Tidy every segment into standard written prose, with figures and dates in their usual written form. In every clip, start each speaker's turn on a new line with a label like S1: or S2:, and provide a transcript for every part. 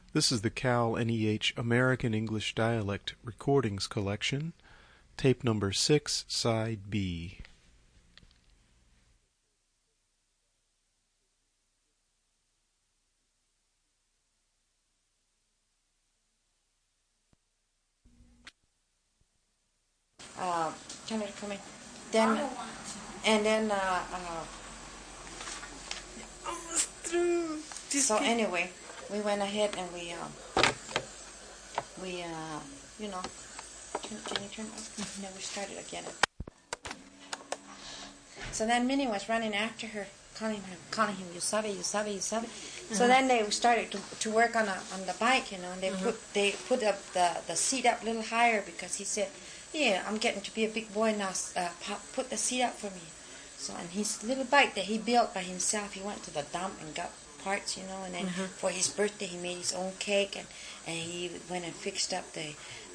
S1: This is the Cal NEH American English Dialect Recordings Collection, tape number 6, side B.
S2: Turn it for me. Then, and then,
S3: Almost through.
S2: so anyway, we went ahead and we you know, can you turn it off? No, we started again. So then Minnie was running after her, calling him, you sabi. So then they started to work on the bike, you know, and they put up the seat up a little higher because he said, yeah, I'm getting to be a big boy now. Put the seat up for me. So on his little bike that he built by himself, he went to the dump and got parts, you know, and then for his birthday he made his own cake and he went and fixed up the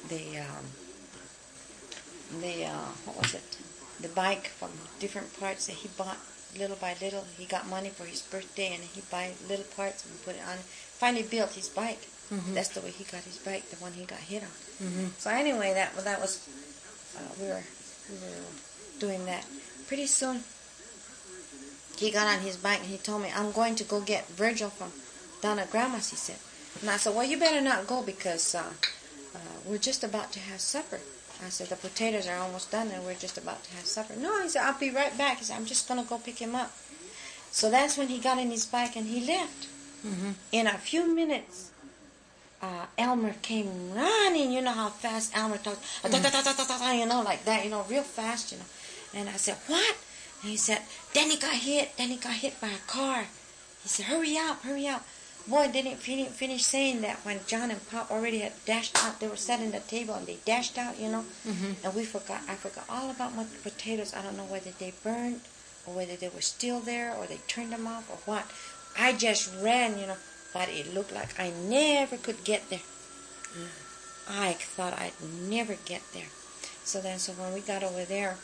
S2: what was it? The bike from different parts that he bought little by little. He got money for his birthday and he buy little parts and put it on. Finally built his bike. That's the way he got his bike, the one he got hit on. So anyway, that was we were doing that. Pretty soon he got on his bike and he told me, I'm going to go get Virgil from down at Grandma's, he said. And I said, well, you better not go because we're just about to have supper. I said, the potatoes are almost done and we're just about to have supper. No, he said, I'll be right back. He said, I'm just going to go pick him up. So that's when he got in his bike and he left. In a few minutes, Elmer came running. You know how fast Elmer talks. You know, like that, you know, real fast, you know. And I said, what? And he said, Danny got hit by a car. He said, hurry up. Boy, didn't finish saying that when John and Pop already had dashed out. They were setting the table and they dashed out, you know. And I forgot all about my potatoes. I don't know whether they burned or whether they were still there or they turned them off or what. I just ran, you know, but it looked like I never could get there. I thought I'd never get there. So when we got over there,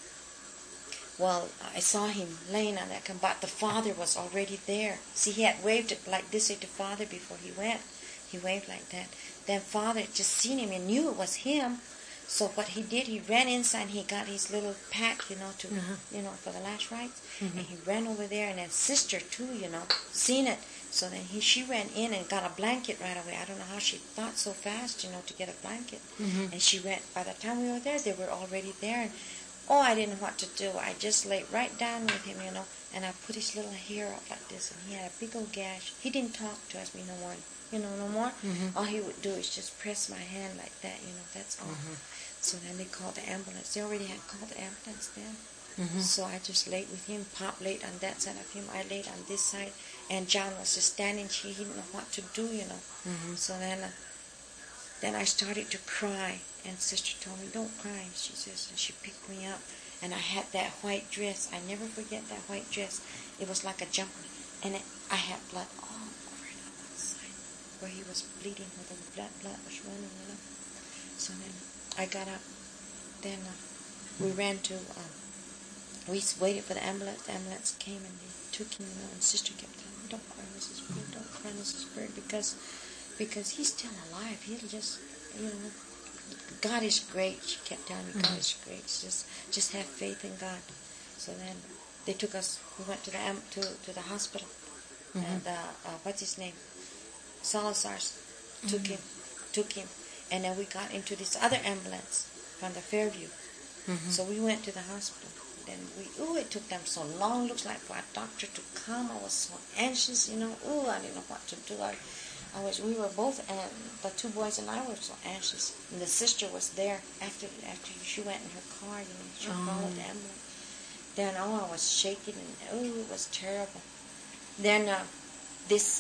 S2: well, I saw him laying on that, but the father was already there. See, he had waved it like this to father before he went. He waved like that. Then father just seen him and knew it was him. So what he did, he ran inside and he got his little pack, you know, to you know, for the last rites. And he ran over there, and then sister too, you know, seen it. So then she ran in and got a blanket right away. I don't know how she thought so fast, you know, to get a blanket. And she ran. By the time we were there, they were already there. And I didn't know what to do. I just laid right down with him, you know, and I put his little hair up like this, and he had a big old gash. He didn't talk to us no more, you know, no more. All he would do is just press my hand like that, you know, that's all. So then they called the ambulance. They already had called the ambulance then. So I just laid with him. Pop laid on that side of him. I laid on this side. And John was just standing. He didn't know what to do, you know. So then I started to cry. And sister told me, don't cry, she says. And she picked me up. And I had that white dress. I never forget that white dress. It was like a jumper. And I had blood all over it on one side. Where he was bleeding, where the blood was running, you know. So then I got up. Then we ran to, we waited for the ambulance. The ambulance came and they took him, you know. And sister kept telling me, don't cry, Mrs. Bird, don't cry, Mrs. Bird. Because he's still alive. He'll just, you know. God is great. She kept telling me, God is great. Just have faith in God. So then they took us. We went to the hospital, and what's his name? Salazar's took him, and then we got into this other ambulance from the Fairview. So we went to the hospital. Then it took them so long. Looks like for a doctor to come. I was so anxious, you know. I didn't know what to do. We were both, the two boys and I were so anxious. And the sister was there after she went in her car, you know, she followed the ambulance. Then, I was shaking and, it was terrible. Then, this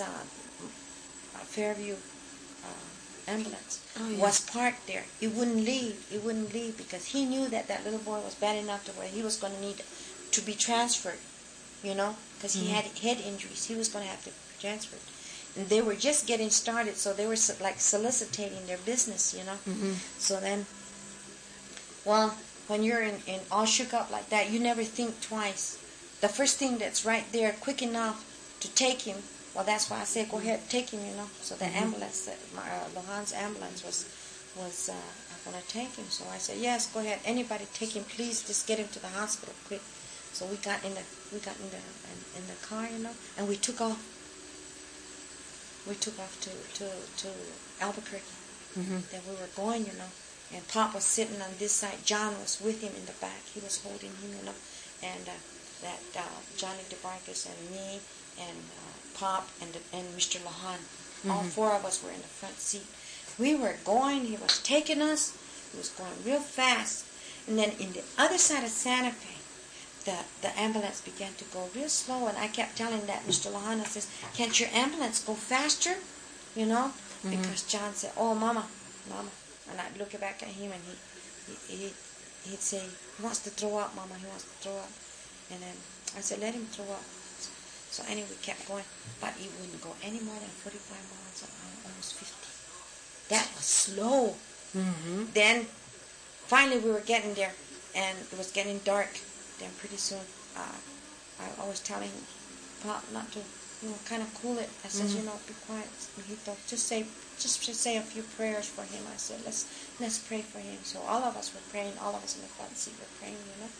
S2: Fairview ambulance was parked there. He wouldn't leave because he knew that little boy was bad enough to where he was going to need to be transferred, you know, because he had head injuries. He was going to have to be transferred. And they were just getting started, so they were like soliciting their business, you know. So then, well, when you're in all shook up like that, you never think twice. The first thing that's right there, quick enough to take him, Well, that's why I said, go ahead, take him, you know. So the ambulance, Lohan's ambulance was going to take him. So I said, yes, go ahead. Anybody take him, please. Just get him to the hospital quick. So we got in the car, you know, and we took off. We took off to Albuquerque. Then we were going, you know, and Pop was sitting on this side. John was with him in the back. He was holding him, you know, and that Johnny DeBarcus and me and Pop and Mr. Lohan, all four of us were in the front seat. We were going. He was taking us. He was going real fast. And then in the other side of Santa Fe, the ambulance began to go real slow, and I kept telling that Mr. Lohan, I says, can't your ambulance go faster? You know? Because John said, oh, Mama. And I'd look back at him, and he'd say, he wants to throw up, Mama, he wants to throw up. And then I said, let him throw up. So anyway, we kept going, but he wouldn't go any more than 45 miles an hour, almost 50. That was slow. Then, finally, we were getting there, and it was getting dark. Then pretty soon, I was telling Pop not to, you know, kind of cool it. I said, you know, be quiet. And he thought, just say a few prayers for him. I said, let's pray for him. So all of us were praying. All of us in the front seat were praying, you know.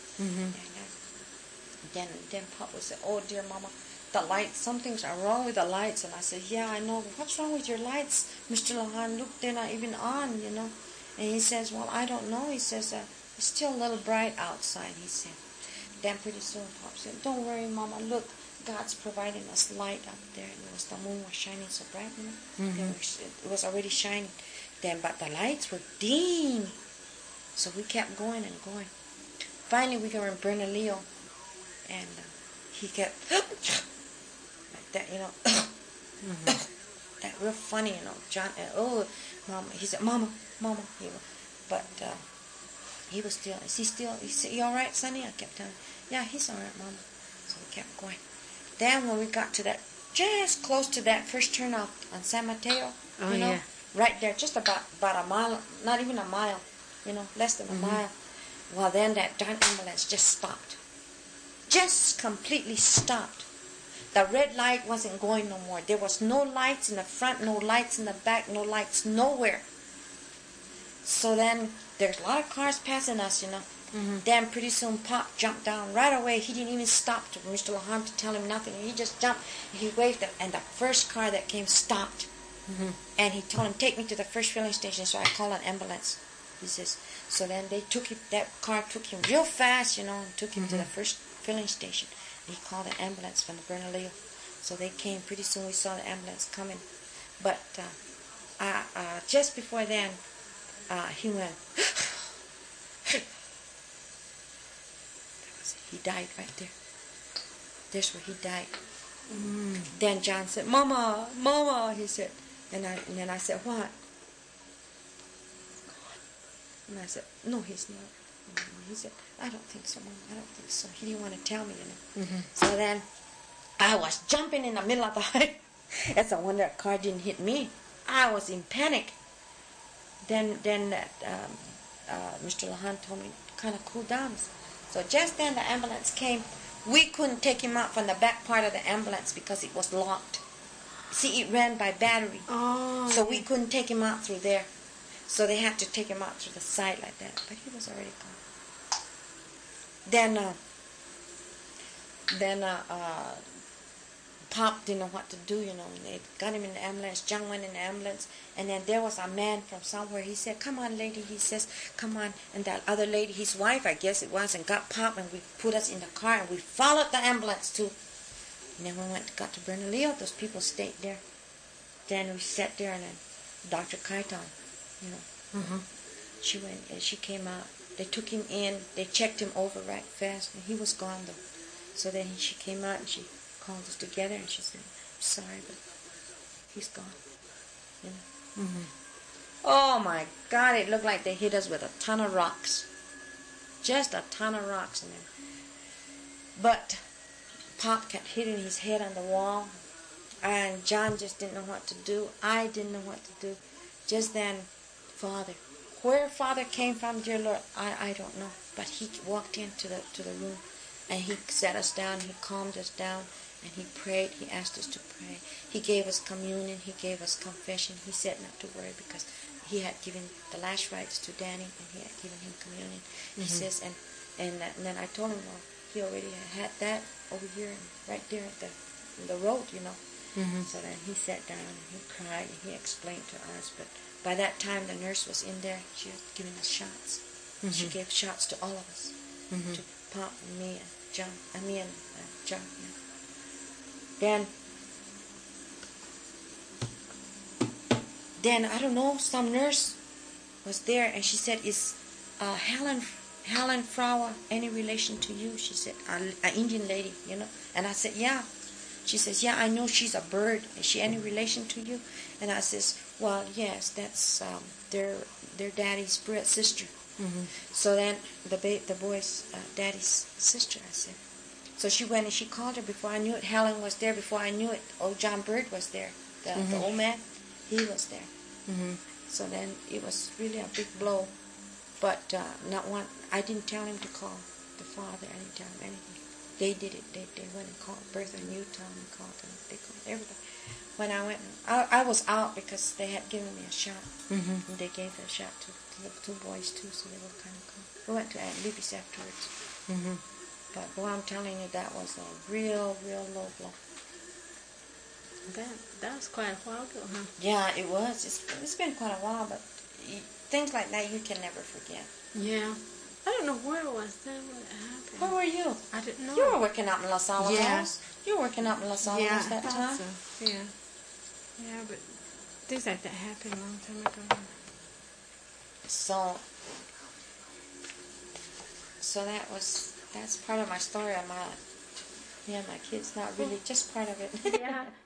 S2: And then Pop would say, oh dear Mama, the lights, something's wrong with the lights. And I said, yeah, I know. What's wrong with your lights, Mr. Lohan? Look, they're not even on, you know. And he says, well, I don't know. He says, it's still a little bright outside, he said. Then pretty soon Pop said, don't worry, Mama, look, God's providing us light up there. And the moon was shining so bright, you know. It was already shining. Then, but the lights were dim. So we kept going and going. Finally, we were in Bernalillo, and he kept like that, you know. That real funny, you know. John, Mama, he said, Mama. But he was still, is he all right, Sonny? I kept telling him, yeah, he's all right, Mama. So we kept going. Then when we got to that, just close to that first turnout on San Mateo, you know, right there, just about a mile, not even a mile, you know, less than a mile. Well, then that darn ambulance just stopped. Just completely stopped. The red light wasn't going no more. There was no lights in the front, no lights in the back, no lights nowhere. So then there's a lot of cars passing us, you know. Then pretty soon Pop jumped down right away. He didn't even stop to Mr. Lohan to tell him nothing. He just jumped. He waved, and the first car that came stopped. And he told him, take me to the first filling station. So I called an ambulance. He says, so then they took him, that car took him real fast, you know, and took him to the first filling station. And he called an ambulance from the Bernalillo. So they came. Pretty soon we saw the ambulance coming. But just before then, he went, he died right there. There's where he died. Then John said, Mama, he said. And then I said, what? And I said, no, he's not. He said, I don't think so, Mama, I don't think so. He didn't want to tell me, you know. So then I was jumping in the middle of the highway. That's a wonder that car didn't hit me. I was in panic. Then Mr. Lohan told me to kind of cool down. So just then the ambulance came. We couldn't take him out from the back part of the ambulance because it was locked. See, it ran by battery. So we couldn't take him out through there. So they had to take him out through the side like that. But he was already gone. Then Pop didn't know what to do, you know. And they got him in the ambulance. John went in the ambulance. And then there was a man from somewhere. He said, come on, lady. He says, come on. And that other lady, his wife, I guess it was, and got Pop, and we put us in the car, and we followed the ambulance too. And then we got to Bernalillo. Those people stayed there. Then we sat there, and then Dr. Kaiton, you know, she went, and she came out. They took him in. They checked him over right fast, and he was gone, though. So then she came out, and she called us together, and she said, I'm sorry, but he's gone. You know? Oh, my God, it looked like they hit us with a ton of rocks. Just a ton of rocks in there. But Pop kept hitting his head on the wall, and John just didn't know what to do. I didn't know what to do. Just then, Father. Where Father came from, dear Lord, I don't know. But he walked into the room, And he sat us down, he calmed us down, and he prayed. He asked us to pray. He gave us communion. He gave us confession. He said not to worry because he had given the last rites to Danny, and he had given him communion. He says, and then I told him, well, he already had that over here, and right there at the road, you know. So then he sat down and he cried and he explained to us. But by that time, the nurse was in there. She was giving us shots. She gave shots to all of us, to Pop and me and John. Me and John. Yeah. Then I don't know. Some nurse was there, and she said, "Is Helen Flower any relation to you?" She said, "An Indian lady, you know." And I said, "Yeah." She says, "Yeah, I know she's a bird. Is she any relation to you?" And I says, "Well, yes, that's their daddy's spirit sister." So then the boy's daddy's sister, I said. So she went and she called her before I knew it. Helen was there before I knew it. Old John Bird was there. The old man, he was there. So then it was really a big blow. But not one. I didn't tell him to call the father. I didn't tell him anything. They did it. They went and called Bertha and Utah and called them. They called everybody. When I went, I was out because they had given me a shot. And they gave the shot to the two boys too, so they were kind of cool. We went to Aunt Libby's afterwards. But boy, I'm telling you, that was a real low blow.
S3: That was quite a while ago, huh?
S2: Yeah, it was. It's been quite a while, but things like that you can never forget.
S3: Yeah. I don't know where it was then when it happened.
S2: Where were you?
S3: I didn't know.
S2: You were working out in Los Alamos.
S3: Yeah.
S2: You were working out in Los Alamos that time.
S3: So. Yeah. Yeah, but things like that happened a long time ago.
S2: So that's part of my story. Me and my kids, not really, just part of it.
S3: Yeah.